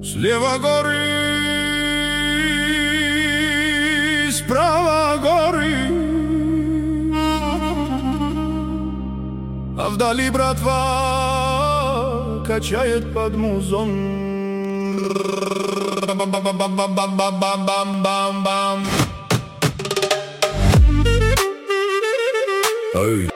Слева горы, справа горы, а вдали братва качает под музон. Бам-бам-бам-бам-бам-бам-бам. Эй!